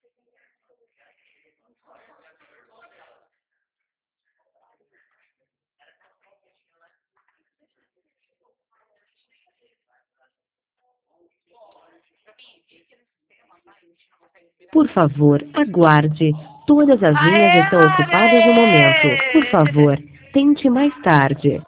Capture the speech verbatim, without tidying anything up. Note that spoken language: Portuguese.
Por favor, aguarde. Todas as linhas estão ocupadas no momento. Por favor, tente mais tarde.